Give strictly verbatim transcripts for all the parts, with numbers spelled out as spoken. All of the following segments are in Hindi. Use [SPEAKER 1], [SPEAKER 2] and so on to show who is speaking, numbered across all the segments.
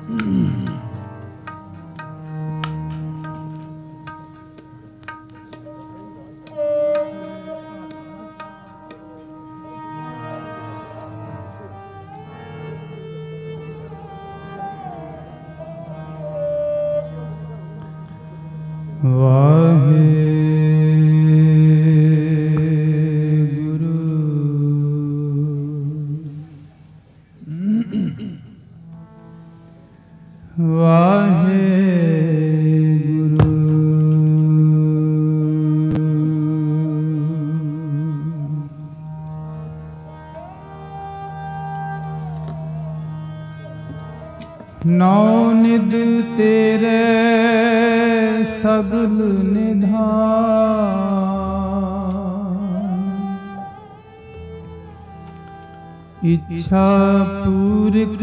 [SPEAKER 1] इच्छा पूरक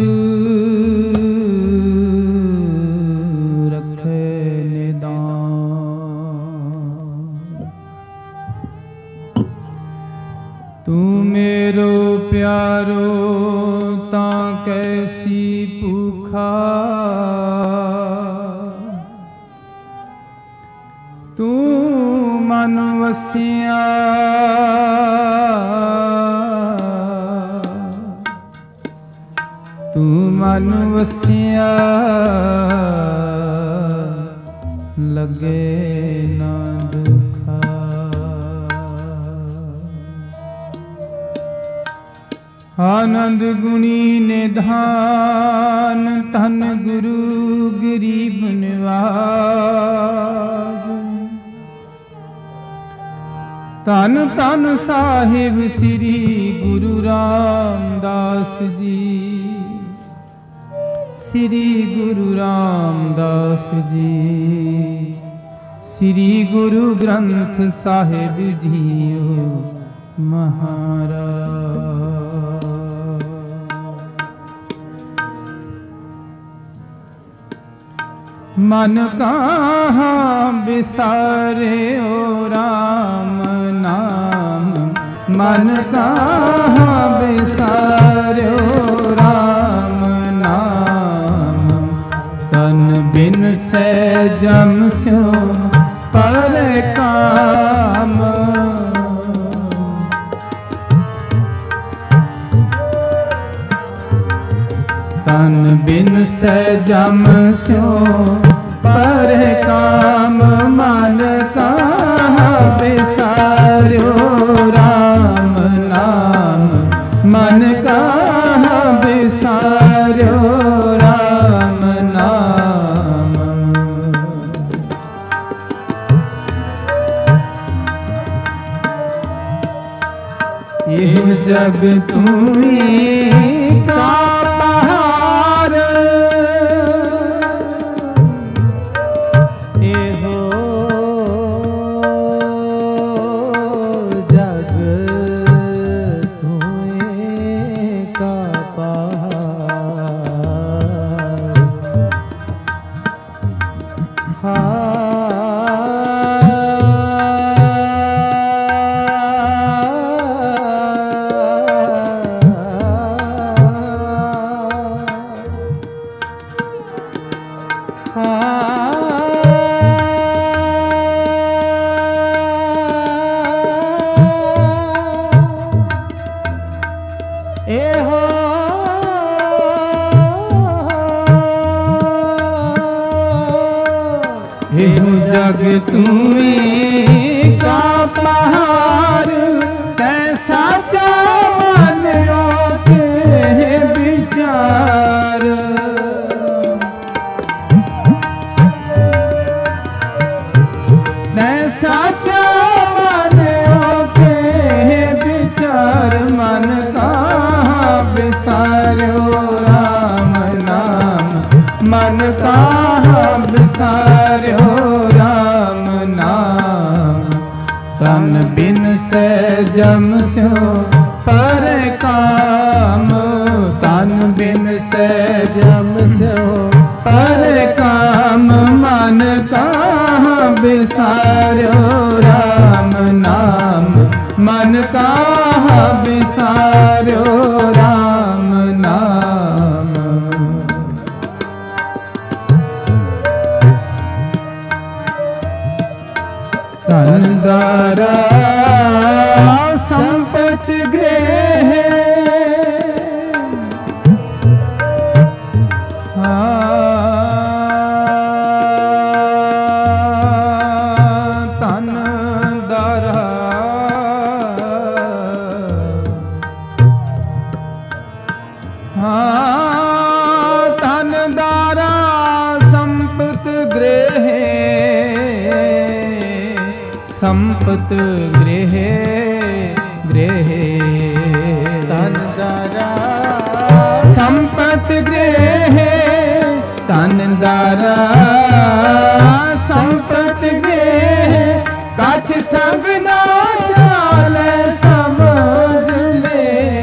[SPEAKER 1] रखे निदान। तू मेरो प्यारो ता कैसी भूखा, तू मन वसिया तू मन वसिया लगे ना दुखा। आनंद गुणी निधान धन गुरु गरीब निवाज। धन धन साहिब श्री गुरु रामदास जी, श्री गुरु रामदास जी, श्री गुरु ग्रंथ साहिब जीओ महाराज। मन कहाँ बिसारे ओ राम नाम, मन कहाँ बिसारे ओ राम नाम। तन बिन से जम स्यो पर काम, तन बिन से जम स्यो पर काम। मन कहाँ बिसार्यो राम नाम, मन कहाँ बिसार्यो राम नाम। यह जग तुम्हीं का जग तुम्हीं का पहाड़। कैसा चावन के विचार, कैसा चावन के विचार। मन कहाँ बिसार्यो राम नाम, मन कहाँ बिसार्यो राम नाम। तन बिन से जम स्यो पर काम, तन बिन से जम स्यो पर काम। मन कहाँ बिसार्यो राम नाम, मन कहाँ बिसार्यो राम नाम। दारा संपत गृह तन दारा तन दारा संपत गृह संपत गृह गृह
[SPEAKER 2] तन दारा
[SPEAKER 1] संपत गृह तन दारा संपत गृह कछ संग ना चाल समझ ले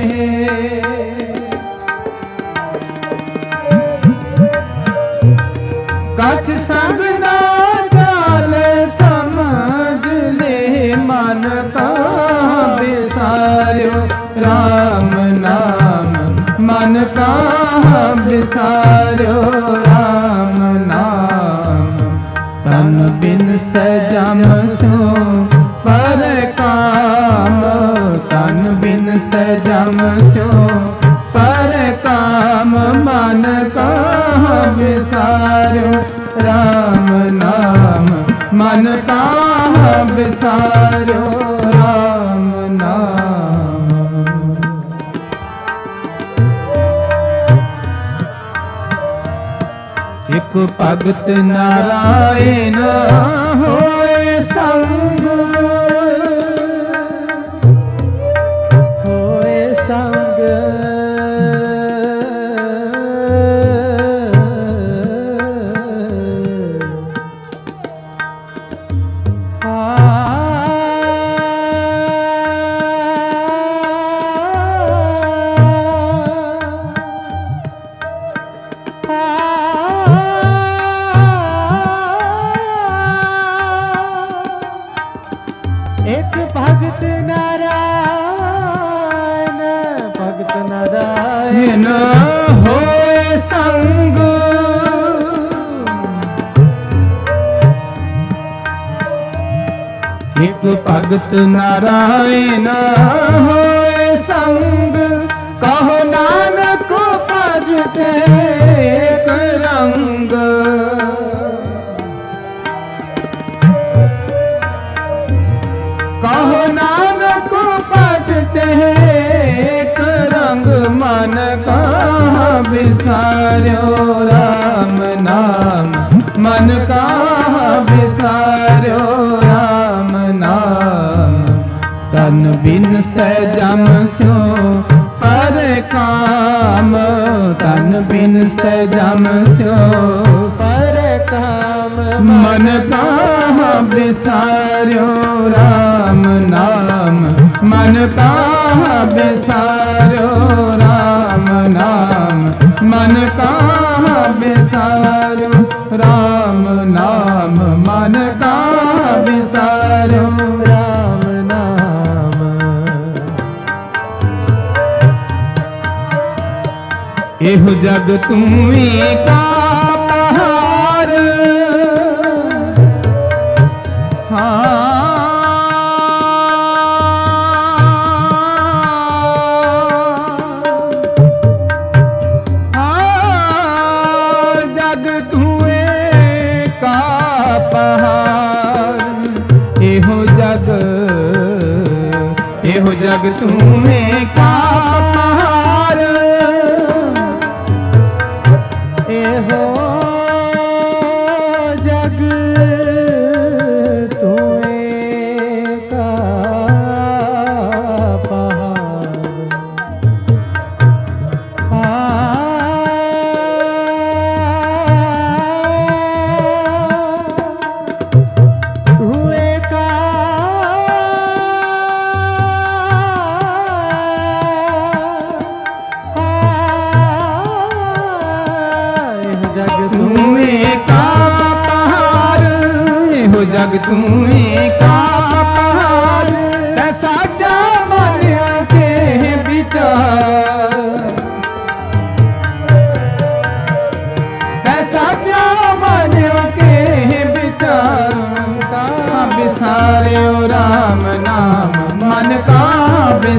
[SPEAKER 1] कछ संग ना चाल समझ ले मन का बिसारो राम नाम मन का बिसारो राम नाम तन बिन सजम सो पर काम तन बिन सजम सो पर काम मन का बिसारो राम नाम मन का बिसारो राम नाम एक भगत नारायण होए संग
[SPEAKER 2] होए संग एक भगत नारायण भगत नारायण
[SPEAKER 1] होए संग एक भगत नारायण होए संग कहो नानक भजते एक रंग कहो नानक भजते एक रंग मन का बिसारो राम नाम मन का बिसारो राम नाम तन बिन सजम सो पर काम तन बिन सजम सो
[SPEAKER 2] पर काम
[SPEAKER 1] मन का बिसारो राम नाम मन का बिसारो राम नाम मन का बिसारो राम नाम मन का बिसारो
[SPEAKER 2] राम नाम
[SPEAKER 1] एहो जग तुम्हें का पहाड़ एहो जग एहो जग तुम्हें का पहाड़
[SPEAKER 2] एहो जग तुम्हें का पहाड़
[SPEAKER 1] जग तुम्हें का पहाड़ ऐसा जा मन के विचार ऐसा जा मन के विचार का बिसारे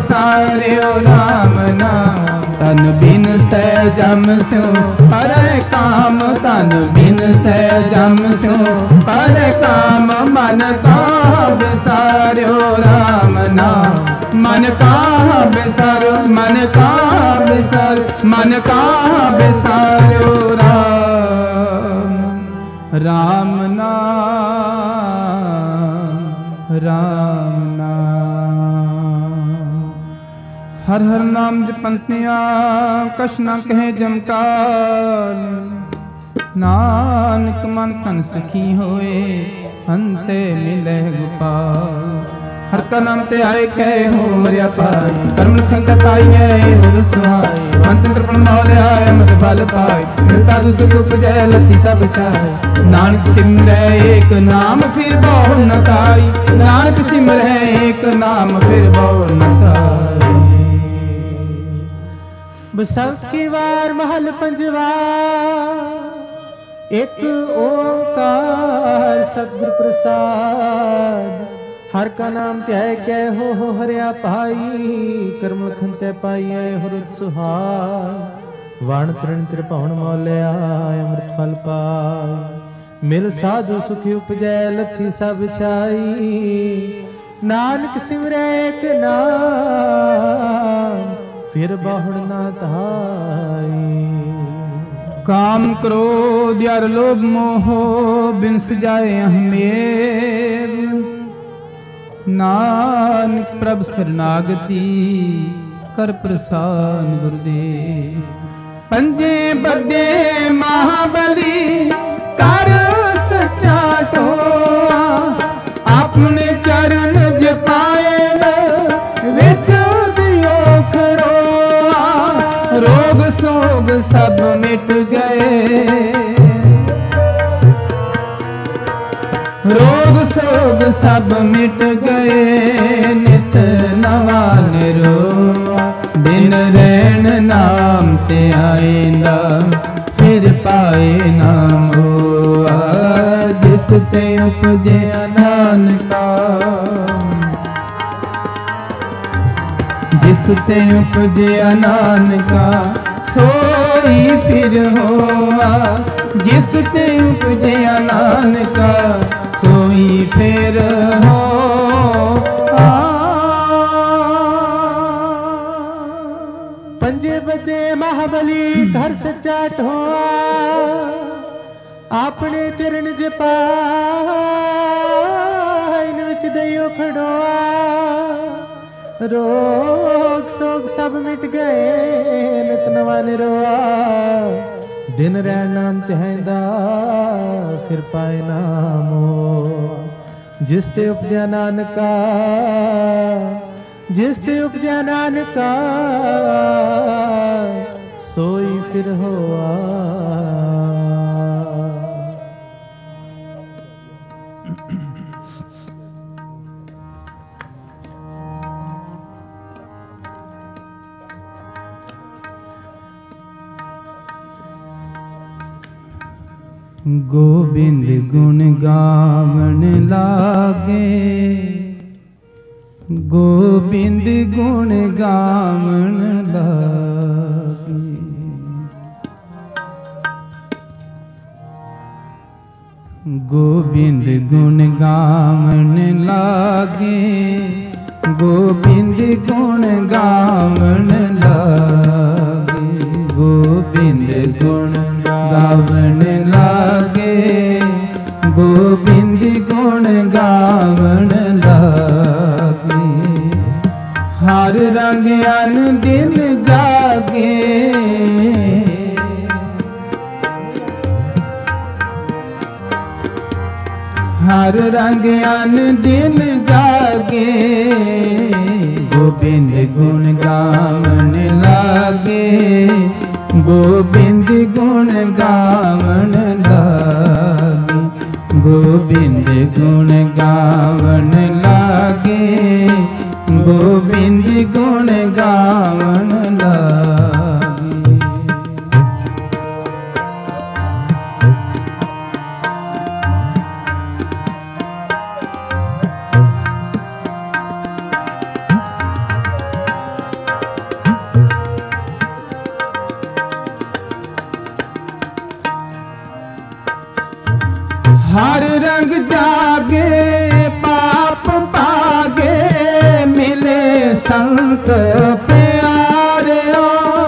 [SPEAKER 1] बिसारियो राम नाम तन बिन सह जम स्यो हरे काम तन बिन सह जम स्यो हरे काम मन का बिसारियो राम नाम मन का बिसारो मन का बिसार मन का बिसारो राम राम नाम राम नाम हर हर नाम जपंतिया कछ न कहे जमकाल नानक मन तन सखी होए अंते मिले गोपाल हर का नाम ते आए कहे हो मरिया पाई कर्म लखन पाई है हो सुहाई मंत्र तृपण मौल आए मत फल पाए साधु सुख उपजै लथी सब चाहे नानक सिमरै एक नाम फिर बहु न ताई नानक सिमरै एक नाम फिर बहु न ताई
[SPEAKER 2] बसंत की वार महल पंजवा एक ओंकार सतगुर प्रसाद हर का नाम त्याय कै हो हो हरिया पाई कर्म लखन तै पाई हो रुत सुहाग वाण तृण त्रिभुवन मौलिया अमृत फल पाई मिल साधु सुखी उपजै लथी सब छाई नानक सिमरै एक नाम फिर बहुड़ ना धाई
[SPEAKER 1] काम क्रोध यार लोभ मोह बिन सजाए अहमेर नानक प्रभ शरणागति कर प्रसाद गुरुदेव पंजे बदे महाबली कर सच्चा टोआ अपने चरण जपाए विच दियो खरोआ रोग सोग सब मिट गए रोग सोग सब मिट गए नित नवा निरोआ दिन रैन नाम ते आएंदा फिर पाए नाम होआ जिस ते उपजे नानका जिस ते उपजे नानका सोई फिर होआ जिस ते उपजे नानका सोई फिर हो
[SPEAKER 2] पंजे बदे महाबली घर सच्चा ढोआ अपने चरण जपाइन विच दइयो खड़ोआ रोग सोग सब मिट गए नित नवा निरोआ दिन रैन नाम तिहांदा फिर पाए नामो जिस ते उपजा नानका जिस ते उपजा नानका सोई फिर होआ
[SPEAKER 1] गोबिंद गुण गावन लागे गोबिंद गुण गावन लागे गोबिंद गुण गावन लागे गोबिंद गुण गावन लागे गोबिंद गुण गावन लागे गोबिंद गुण गावन लागे हर रंग अन दिन जागे हर रंग अन दिन जागे गोबिंद गुण गावन लागे गोबिंद गुण गावन लागे गोबिंद गुण गावन लागे गोबिंद गुण गावन लागे हर रंग जागे पाप पागे मिले संत प्यारे।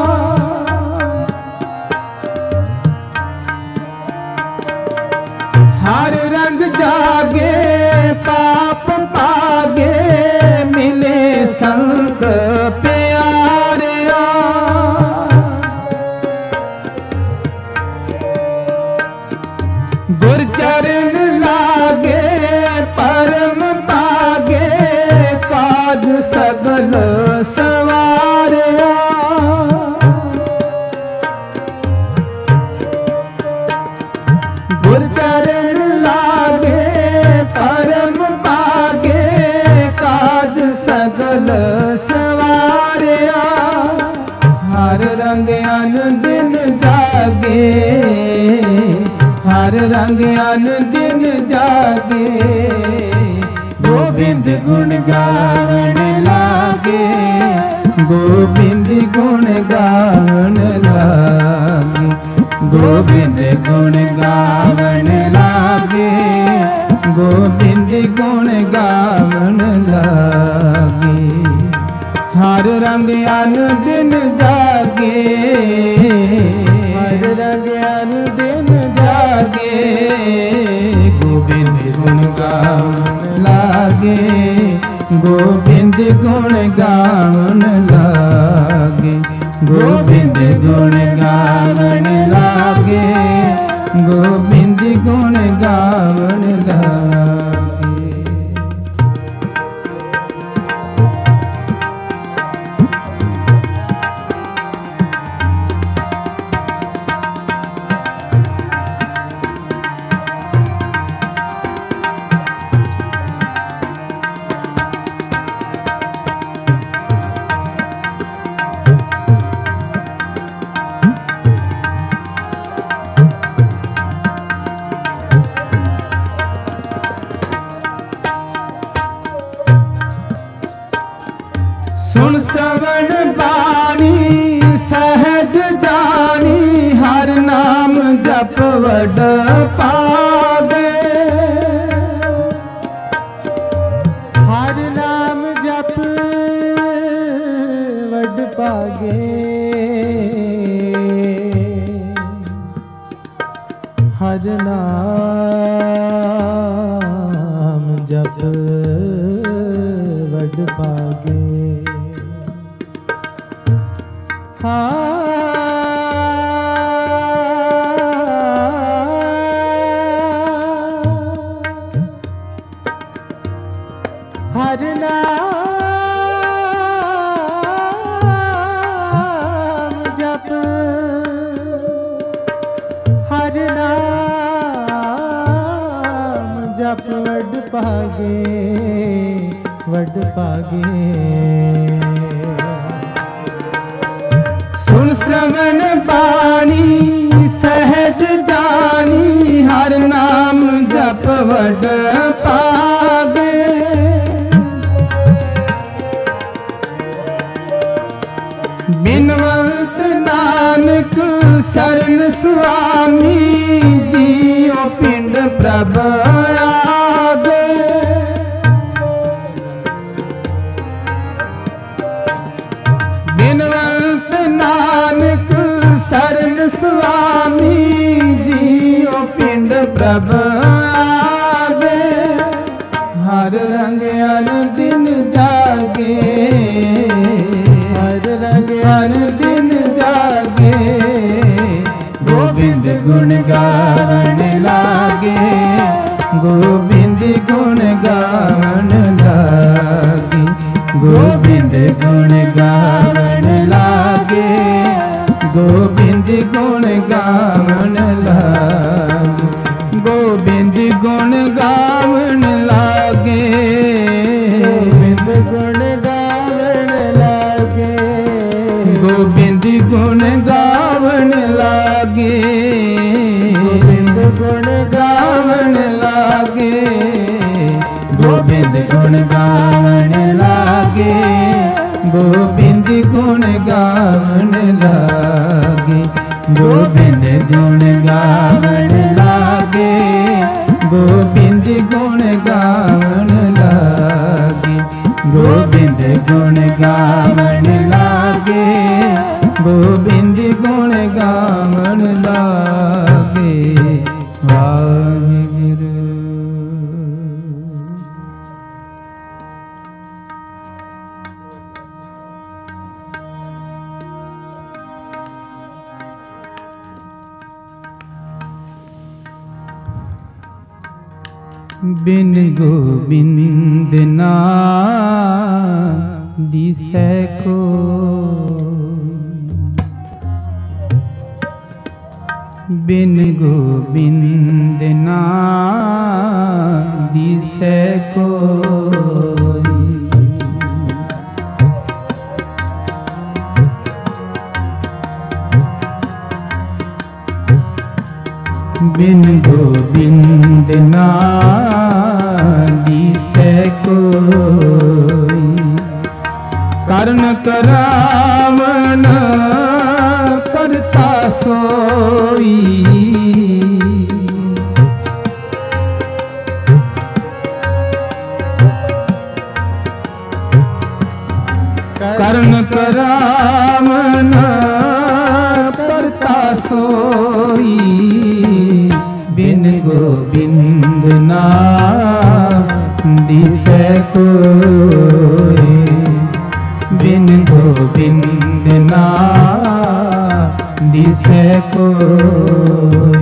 [SPEAKER 1] हर रंग जागे पाप पागे मिले संत प्यारे। गुर चरण लागे परम पागे काज सगल सवारिया। गुर चरण लागे परम पागे काज सगल सवारिया। हर रंग अन दिन जागे हर रंग अन दिन जागे गोविंद गुण गावन लागे गोविंद गुण गावन लागे गोविंद गुण गावन लागे गोविंद गुण गावन लागे। हर रंग अन दिन जागे हर रंग अन दिन जागे गोविंद गुण गावन लागे गोविंद गुण गावन लागे गोविंद गुण गावन लागे गोविंद गुण गावन लागे। सुन श्रवण बाणी सहज जानी हर नाम जप वड पावे। हर नाम जप वड पागे हर नाम जप वड पागे। हर नाम जप हर नाम जप वड पागे वड पागे। सुन श्रवण बाणी सहज जानी हर नाम जप वड पागे। बिनवंत नानक शरण सुआमी जियो पिंड प्रभ आगे। बिनवंत नानक शरण सुआमी जियो पिंड प्रभ आगे। हर रंग अन दिन जागे हर रंग अन दिन जागे गोविंद गुण गावन लागे गोविंद गुण गावन लागे गोविंद गुण गावन लागे गोविंद गुण गावन लागे गोविंद गुण गावन लागे गोविंद गुण गावन लागे गोविंद गुण गावन लागे गोविंद गुण गावन लागे गोविंद गुण गावन लागे गोविंद गुण गावन लागे गोविंद गुण गावन लागे गोबिंद गुण गावन लागे, गोबिंद गुण गावन लागे, गोबिंद गुण गावन लागे। वाहिगुरु। बिन गोबिंद ना दिसै को, बिन गोबिंद ना दिसै कोई। बिन गोबिंद ना दिसै कोई, करण करावन करता सोई। करण करावन करता सोई, बिन गोबिंद ना दिसै कोई, बिन गोबिंद ना दिसै कोई।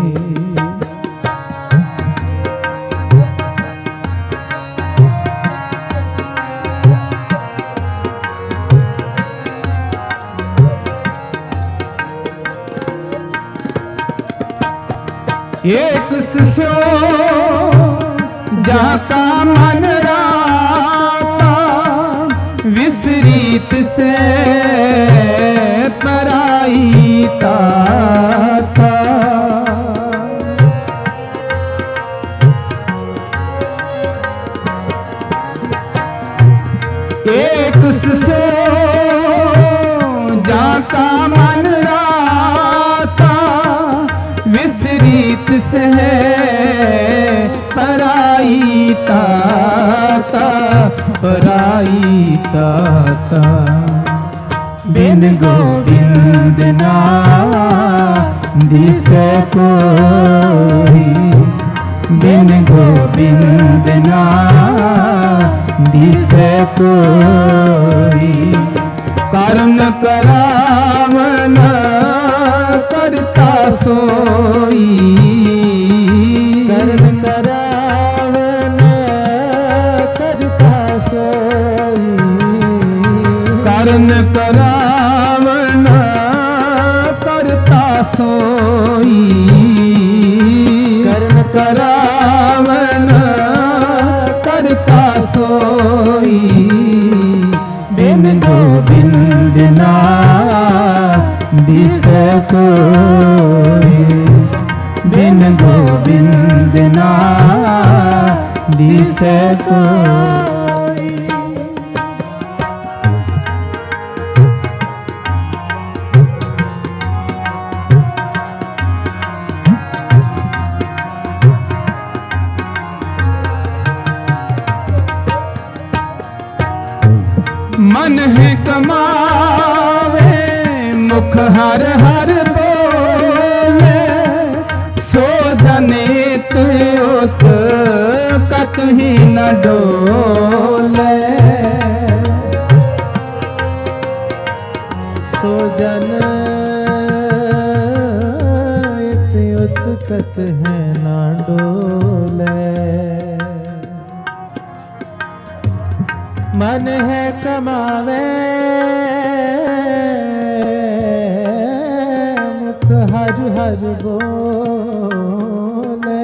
[SPEAKER 1] एक सिसो जाका मन राता, विसरीत से पराई ताता। एक सिसो जाका मन राता, विसरीत से पराई ताता, पराई ताता। बिन गोबिंद ना दिसै कोई, बिन गोबिंद ना दिसै कोई। करण करावन करता सोई,
[SPEAKER 2] करण करावन करता सोई।
[SPEAKER 1] करण करावन करता सोई,
[SPEAKER 2] करण
[SPEAKER 1] करावन करता सोई। बिन गोबिंद ना दिसै कोई, बिन गोबिंद ना दिसै कोई। मन है कमावे मुख हर हर बोले, सो जनेत उत कतही न डोले।
[SPEAKER 2] सो जन इत उत कत है न डोले। मन है कमावे मुख हर हर बोले।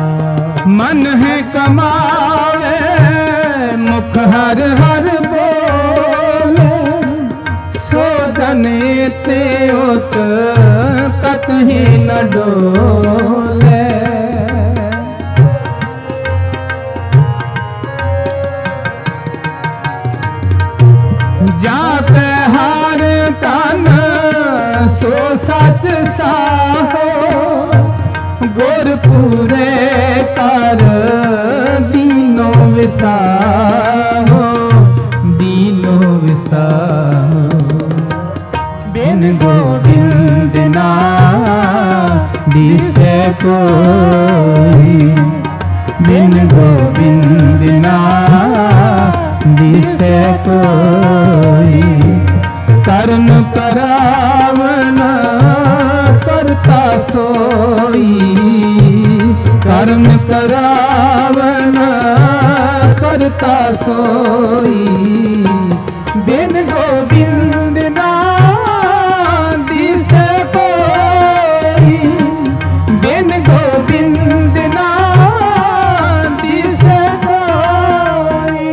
[SPEAKER 1] मन है कमावे मुख हर हर बोले, न डोले। जाते हार तन सो सच साहो, गुरपुरे कर दीनो विसाहो, दीनो विसाहो। बिन गोविंद ना दिसे कोई, बिन गोविंद ना दिसे कोई। करन करावन करता सोई, करन करावन करता सोई। बिन गोविंद ना दिसे कोई, बिन गोविंद ना दिसे कोई।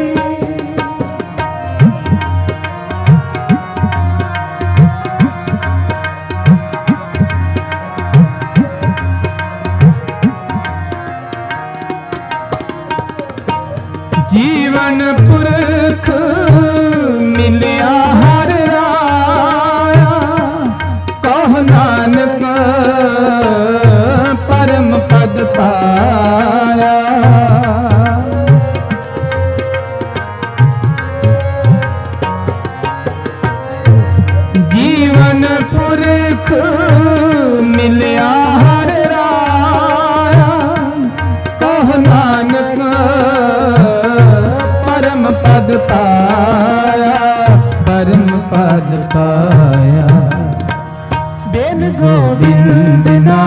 [SPEAKER 1] जीवन पुरख मिलिया हर राया, कहो नानक परम पद पाया। जीवन पुरख मिलिया हर राया, कहो नानक परम पद पाया, परम पद पाया। बिन गोविंद ना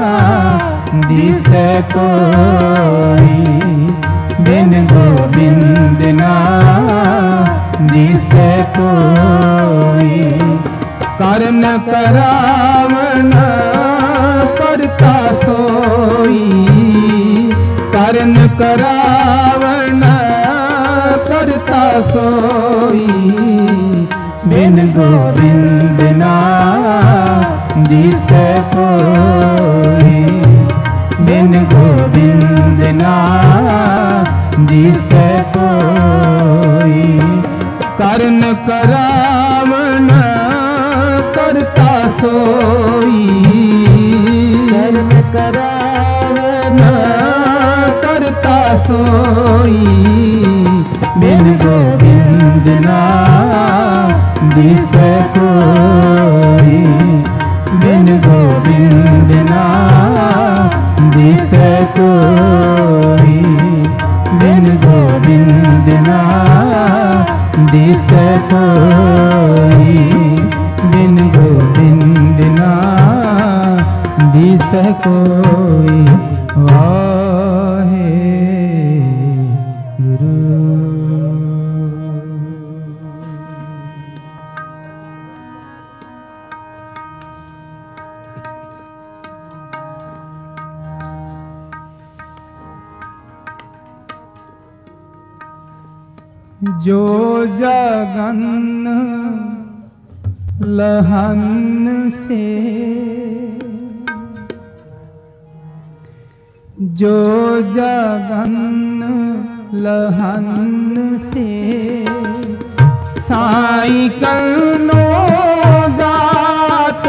[SPEAKER 1] दिसे कोई, बिन गोविंद ना दिसे कोई। करन करावन करता सोई, करन करावन करता सोई। बिन गोविंद ना दिसे कोई, बिन गोविंद ना दिसे कोई। करन करावन करता सोई, करन करावन करता सोई। बिन गोविंद ना दिसे कोई, बिन गोविंद ना दिसे कोई। बिन गोविंद ना दिसे कोई, बिन गोविंद ना दिसे कोई। वाहे गुरु। जो जगन लहन से, जो जगन लहन से साई कनो गात।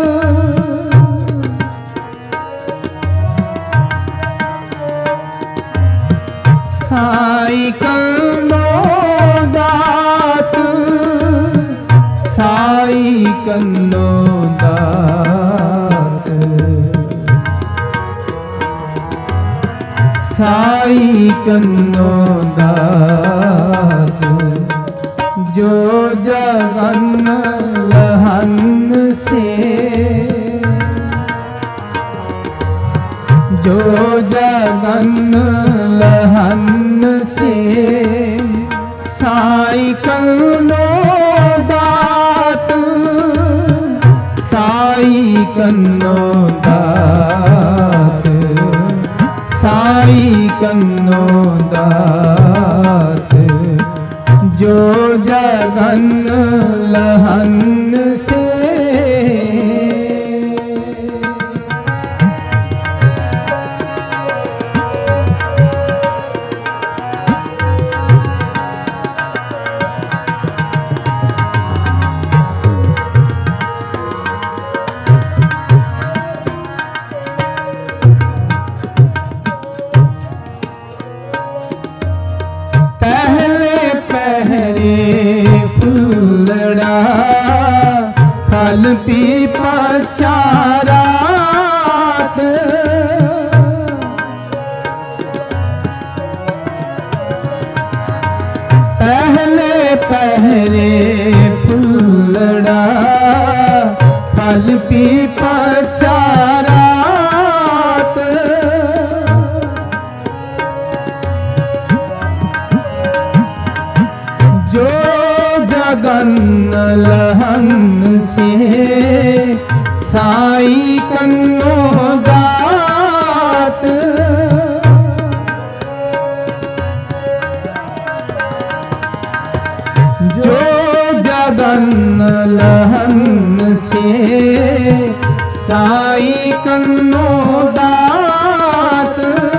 [SPEAKER 1] साई कनो दात, साई कनो दात। साई कनो दात। जो जगन लहन से, जो जगन लहन से साई कनो दात। साई कनो दात, साई कनो दात। जो जगन लहन से फल पीपा चारात पहले पहरे फुलड़ा फल पीपा चारात जो जगन लहन से साई कन्नो दात जो जगन लहन से साई कन्नो दात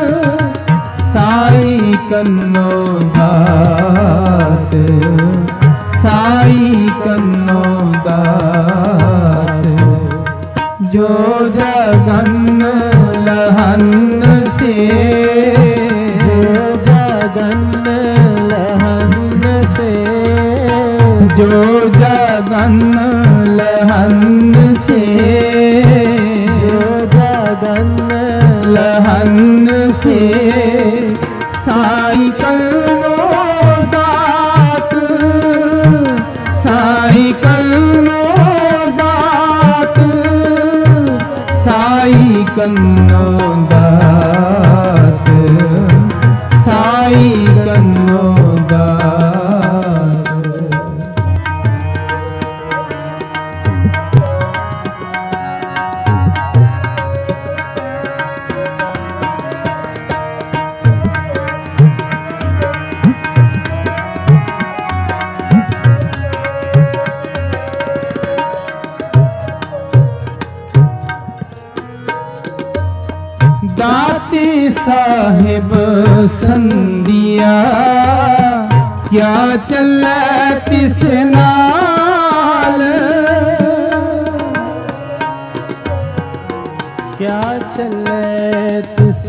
[SPEAKER 1] साई कन्नो दात साई कन्नो दात जो जगन लहन से
[SPEAKER 2] जो जगन लहन से
[SPEAKER 1] जो जगन लहन से
[SPEAKER 2] जो जगन
[SPEAKER 1] लहन से साई कन्नो दात साई कन्नो दात साई कन्नो दात साई कन्नो दात दाती साहिब संदिया क्या चले तिस नाल
[SPEAKER 2] क्या चले तिस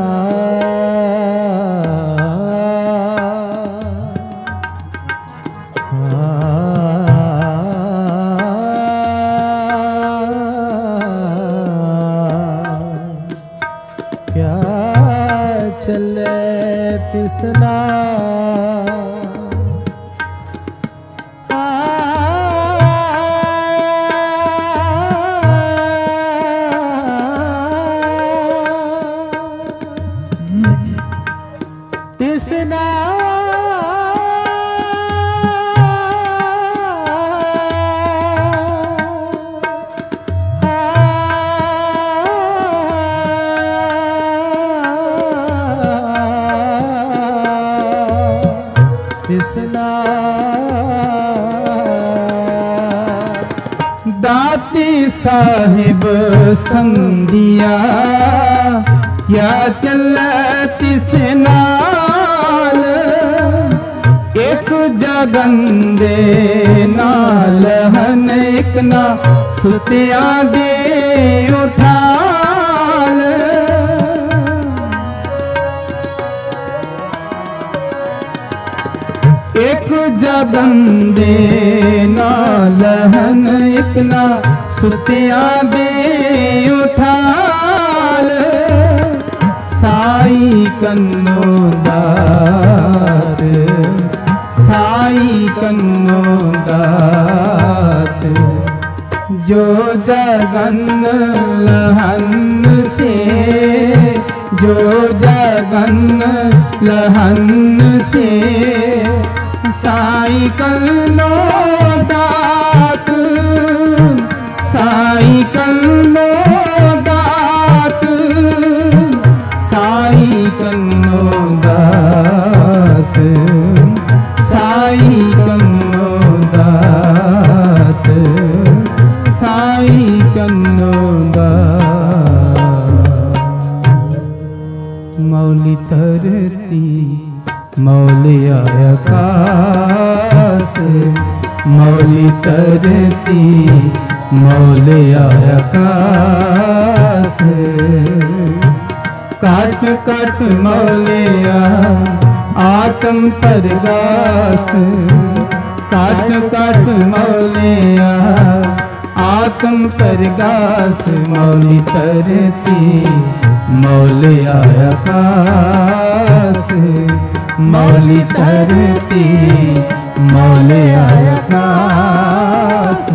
[SPEAKER 2] क्या चले तिसना तिसना तिसना
[SPEAKER 1] दाती साहिब संदिया क्या चले तिस नाल एक जगन दे नाल हन एक ना सुतिया दे उठाल एक जगन दे नाल हन एक ना सुतिया दे उठाल साई कन्नो दात साई कन्नो दात जो जगन लहन से जो जगन लहन से साई कन्नो दात साई कन्नो दात साई कन्नो दात साई कन्नो दात साई कन्नो दात मौली तरती मौली आकाश मौली तरती मौली आकाश काट काट मौलिया आत्म परगास काट काट मौलिया आत्म परगास मौली तरती मौल आकाश मौली तरती मौल आकाश।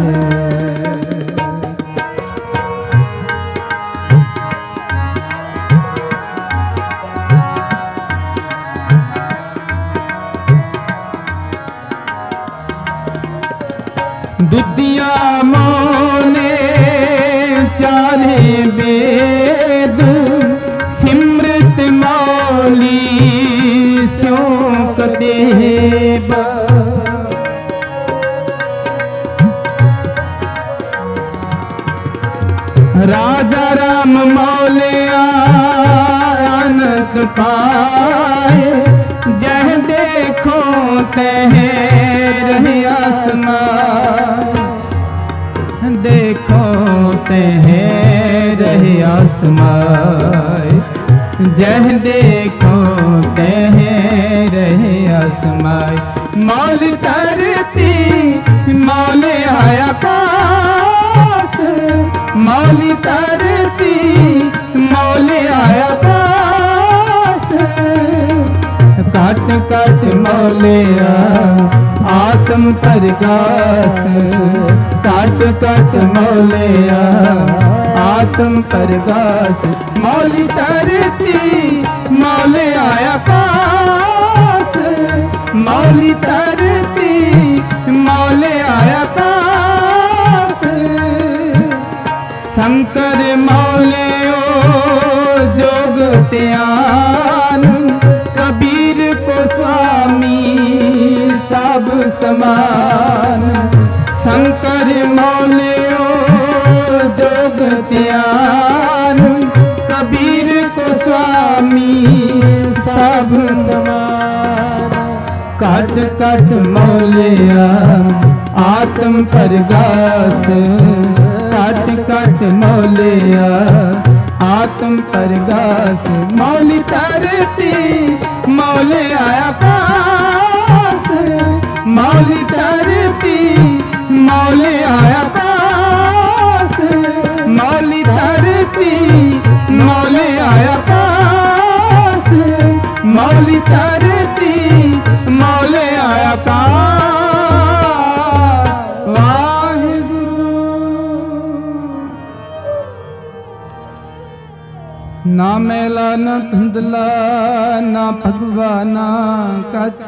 [SPEAKER 1] दुदिया मौले चारे वेद सिमृत मौली स्योक देव। राजा राम मौलिया अनंत पाए जह देखो तह रहे आसमां देखो तह रहे आसमां जह देखो तह रहे आसमां। मौल तरती मौल आकाश मौल तरती मौल आकाश। काट काट मौलिया आत्म परगास काट काट मौलिया आत्म परगास। मौली तरती मौल आकाश मौली तरती मौल आकाश। शंकर मौलियो जोग त्यान कबीर को स्वामी सब समान। शंकर मौलियो जोग त्यान कबीर को स्वामी सब समान। काट काट मौलिया आत्म परगास काट काट मौलिया आत्म परगास। मौली तरती मौल आकाश मौली तरती मौल आकाश मौली तरती मौल आकाश मौली तरती मौल आकाश। वाहिगुरु ना मैला न धुंधला ना भगवाना कच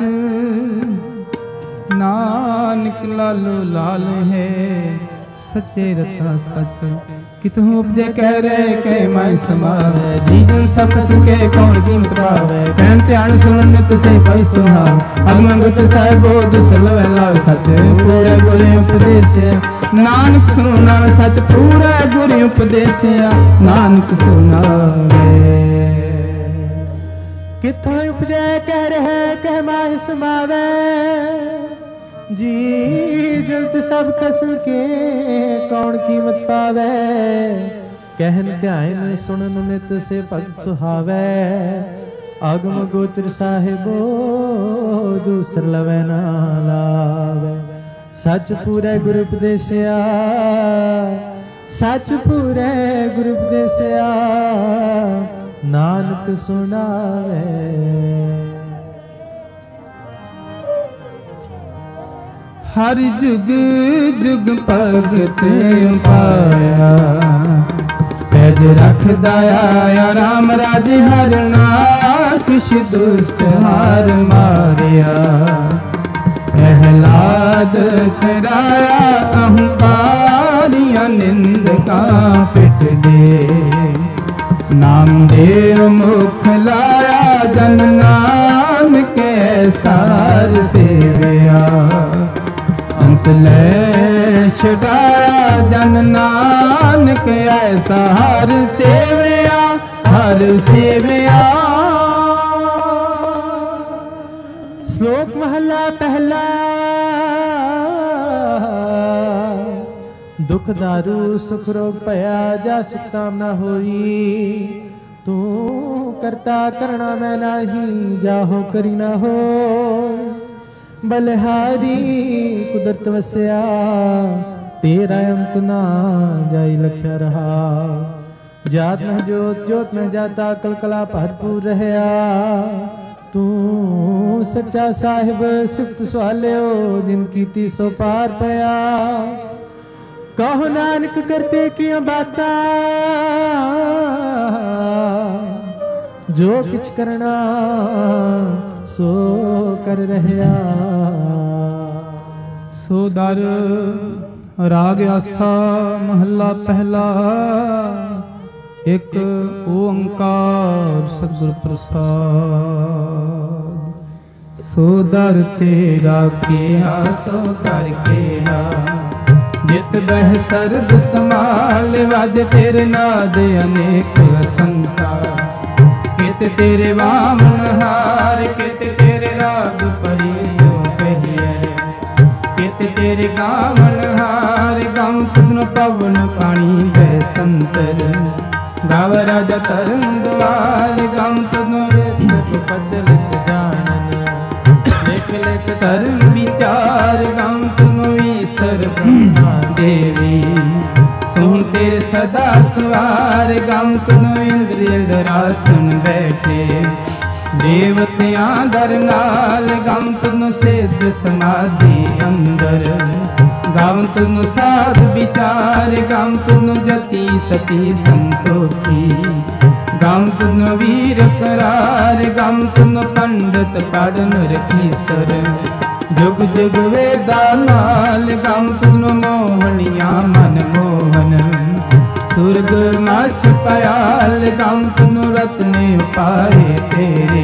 [SPEAKER 1] नानक लालो लाल है सच्चे रता सच। कितु उपजे कह रहे कह मैं समावे जी जन सब सुखे कौन कीमत पावे। कहन ध्यान सुन नित से भाई सुहा अगमंगत साहिबो दुसल लाव सच। पूरे गुरे उपदेश नानक सुना सच पूरा गुरे उपदेश नानक सुनावे।
[SPEAKER 2] कितों उपजे कह रहे कह मैं समावे जी जल्द सब खसम के कौन कीमत पावे। कहन ध्यान सुनन नित से भगत सुहावे आगम गोचर साहिबो दूसर लवे ना लावे। सच पूरे गुरु उपदेसिया सच पूरे गुरु उपदेसिया नानक सुनावे।
[SPEAKER 1] हर जुग जुग भगत पाया पैज रख दया राम राज हरना किश दुष्ट हार मारिया। प्रहलाद कराया अहंकारिया निंदका पिट दे। नाम देव मुख लाया जन नानक सार सेविया। अंत ले छुड़ाया जन नानक ऐसा हर सेविया हर सेविया।
[SPEAKER 2] श्लोक महला पहला। दुख दारू सुख रोग भया जा सुख कामना होई। तू करता करना मैं नाही जाहो करी ना हो। बलिहारी कुदरत वस्या तेरा अंत ना जाई लख्या रहा। जात न जोत जोत न जाता कलकला भरपूर रहया। तू सच्चा साहिब सिफत सवालियो जिन कीती सो पार पया। कहो नानक करते किया बाता जो किछ करना सो कर रहया।
[SPEAKER 1] सो दर राग आसा महला पहला। एक ओंकार सतगुर प्रसाद। सो दर तेरा किया सो कर केरा। जित बह सर्ब समाल वज तेरे नाद अनेक असंख्या। कित तेरे वामन हार कित तेरे राग परी सो कहिए। कित तेरे गावन हार गम तुन पवन पानी बह संतर। गाव राजा तरन द्वार गम तुन
[SPEAKER 2] पद लिख जानन लिख लिख
[SPEAKER 1] धर्म विचार गम तुन ईश्वर ब्रह्मा देवी। सुन तेरे सदा सवार गम तुन इंद्र इंद्रासन बैठे। देवतियां दर नाल गम तुन सिद्ध समाधि अंदर। गम तुन साध विचार गम तुन जति सती संतोखी। गम तुन वीर करार गम तुन पंडित पढ़न रखीसर। जुग जुग वेदा नाल गम तुन मोहनिया मन मोहन। सुरग माश पयाल गम तुन रत्ने पाए तेरे।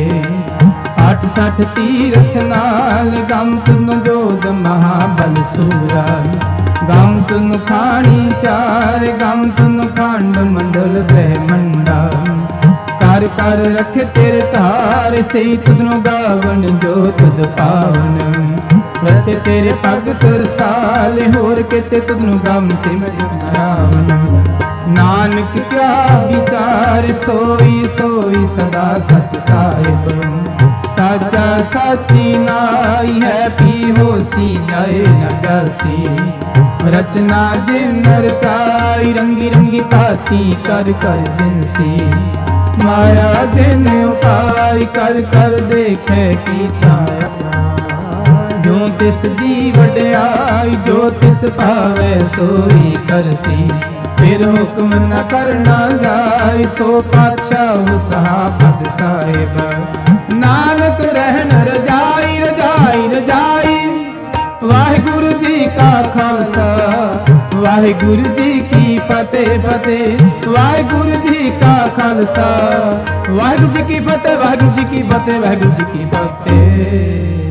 [SPEAKER 1] अठ सठ तीरथ नाल गम तुन जोध महाबल सूरा। गम तुन खानी चार गम तुन खंड मंडल ब्रह्मंडा। कर कर रख तेरे तार सही तुधनो गावन जो तुद पावन। रत तेरे पग तुरसाल होर केते तुधनो गम सिम रावण। नानक क्या विचार सोई सोई सदा सच साहिब। साचा साची नाई है पी होसी जाए न जासी। रचना जिन रचाई रंगी रंगी भांति कर कर जिनसी। माया जिन उपाय कर कर देखे कीता। जो तिस दी वड्याई जो तिस भावे सोई करसी। फिर हुक्म न करना जाय सो पातशाह सहाबत साहिब। नानक रहन रजाई रजाई रजाई। वाहिगुरु जी का खालसा वाहिगुरु जी की फतेह फतेह। वाहिगुरु जी का खालसा वाहिगुरु जी की फतेह वाहिगुरु जी की फतेह वाहिगुरु जी की फतेह।